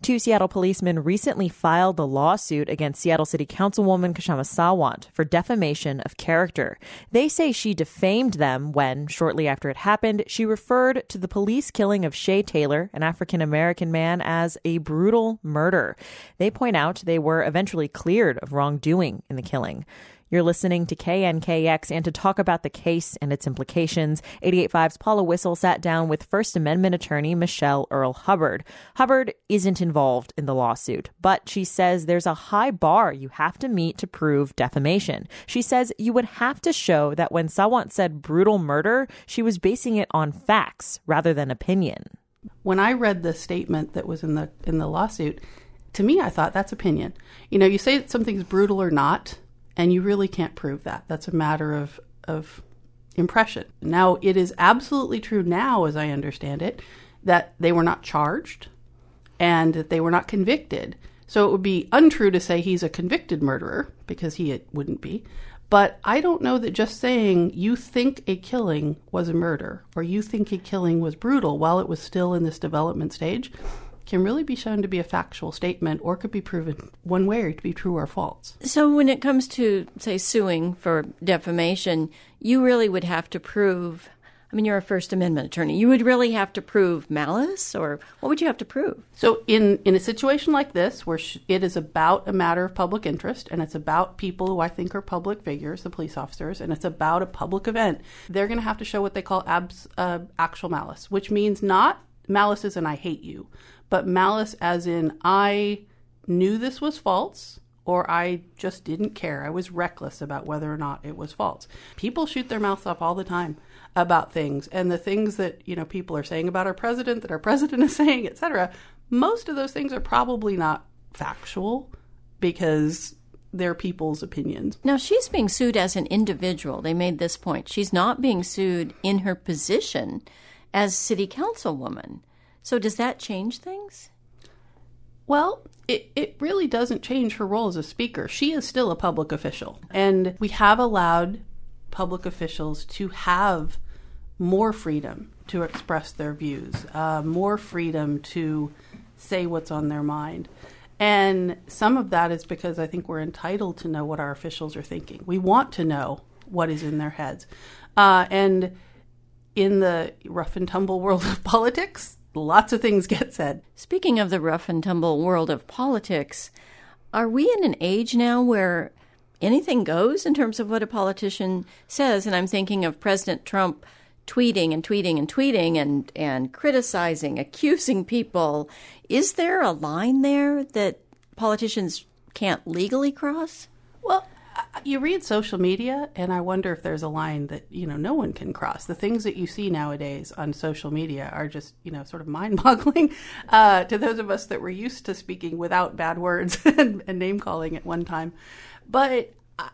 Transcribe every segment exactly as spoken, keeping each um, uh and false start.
Two Seattle policemen recently filed a lawsuit against Seattle City Councilwoman Kshama Sawant for defamation of character. They say she defamed them when, shortly after it happened, she referred to the police killing of Shay Taylor, an African-American man, as a brutal murder. They point out they were eventually cleared of wrongdoing in the killing. You're listening to K N K X, and to talk about the case and its implications, eighty-eight point five's Paula Whistle sat down with First Amendment attorney Michelle Earl Hubbard. Hubbard isn't involved in the lawsuit, but she says there's a high bar you have to meet to prove defamation. She says you would have to show that when Sawant said brutal murder, she was basing it on facts rather than opinion. When I read the statement that was in the in the lawsuit, to me, I thought that's opinion. You know, you say that something's brutal or not, and you really can't prove that. That's a matter of, of impression. Now, it is absolutely true now, as I understand it, that they were not charged and that they were not convicted. So it would be untrue to say he's a convicted murderer, because he it wouldn't be. But I don't know that just saying you think a killing was a murder or you think a killing was brutal while it was still in this development stage can really be shown to be a factual statement, or could be proven one way to be true or false. So when it comes to, say, suing for defamation, you really would have to prove, I mean, you're a First Amendment attorney, you would really have to prove malice, or what would you have to prove? So in, in a situation like this, where sh- it is about a matter of public interest, and it's about people who I think are public figures, the police officers, and it's about a public event, they're going to have to show what they call abs- uh, actual malice, which means not malice as in I hate you, but malice as in I knew this was false, or I just didn't care. I was reckless about whether or not it was false. People shoot their mouths off all the time about things, and the things that, you know, people are saying about our president, that our president is saying, et cetera, most of those things are probably not factual because they're people's opinions. Now, she's being sued as an individual. They made this point. She's not being sued in her position as city councilwoman. So does that change things? Well, it, it really doesn't change her role as a speaker. She is still a public official. And we have allowed public officials to have more freedom to express their views, uh, more freedom to say what's on their mind. And some of that is because I think we're entitled to know what our officials are thinking. We want to know what is in their heads. Uh, and in the rough and tumble world of politics, lots of things get said. Speaking of the rough and tumble world of politics, are we in an age now where anything goes in terms of what a politician says? And I'm thinking of President Trump tweeting and tweeting and tweeting and, and criticizing, accusing people. Is there a line there that politicians can't legally cross? Well, you read social media, and I wonder if there's a line that, you know, no one can cross. The things that you see nowadays on social media are just, you know, sort of mind-boggling uh, to those of us that were used to speaking without bad words and, and name-calling at one time. But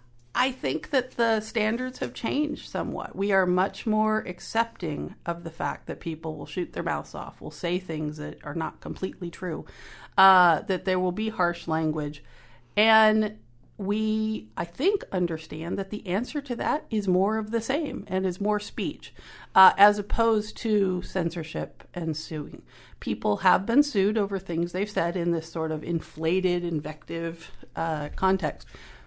I think that the standards have changed somewhat. We are much more accepting of the fact that people will shoot their mouths off, will say things that are not completely true, uh, that there will be harsh language. And we, I think, understand that the answer to that is more of the same and is more speech, uh, as opposed to censorship and suing. People have been sued over things they've said in this sort of inflated, invective uh, context.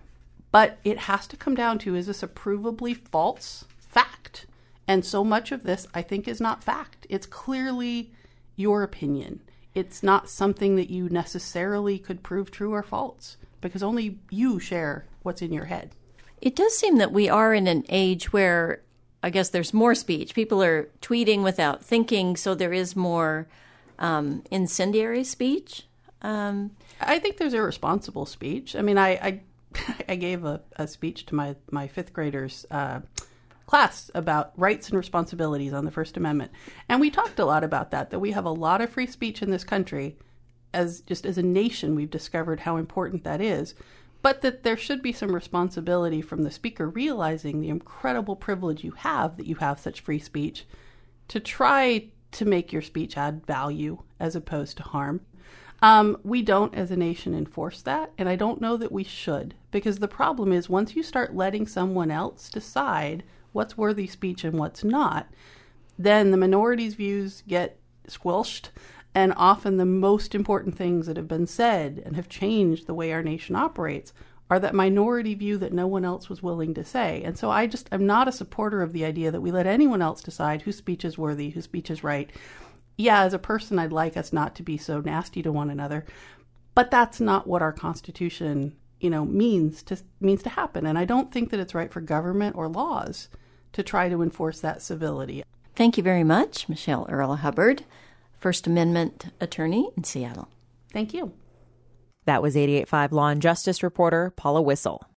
But it has to come down to, is this a provably false fact? And so much of this, I think, is not fact. It's clearly your opinion. It's not something that you necessarily could prove true or false, because only you share what's in your head. It does seem that we are in an age where, I guess, there's more speech. People are tweeting without thinking, so there is more um, incendiary speech. Um, I think there's irresponsible speech. I mean, I I, I gave a, a speech to my, my fifth graders uh, class about rights and responsibilities on the First Amendment. And we talked a lot about that, that we have a lot of free speech in this country. As just as a nation, we've discovered how important that is, but that there should be some responsibility from the speaker realizing the incredible privilege you have that you have such free speech to try to make your speech add value as opposed to harm. Um, we don't as a nation enforce that, and I don't know that we should, because the problem is once you start letting someone else decide what's worthy speech and what's not, then the minority's views get squelched. And often the most important things that have been said and have changed the way our nation operates are that minority view that no one else was willing to say. And so I just, I'm not a supporter of the idea that we let anyone else decide whose speech is worthy, whose speech is right. Yeah, as a person, I'd like us not to be so nasty to one another, but that's not what our Constitution, you know, means to means to happen. And I don't think that it's right for government or laws to try to enforce that civility. Thank you very much, Michelle Earl Hubbard, First Amendment attorney in Seattle. Thank you. That was eighty-eight point five Law and Justice reporter Paula Whistle.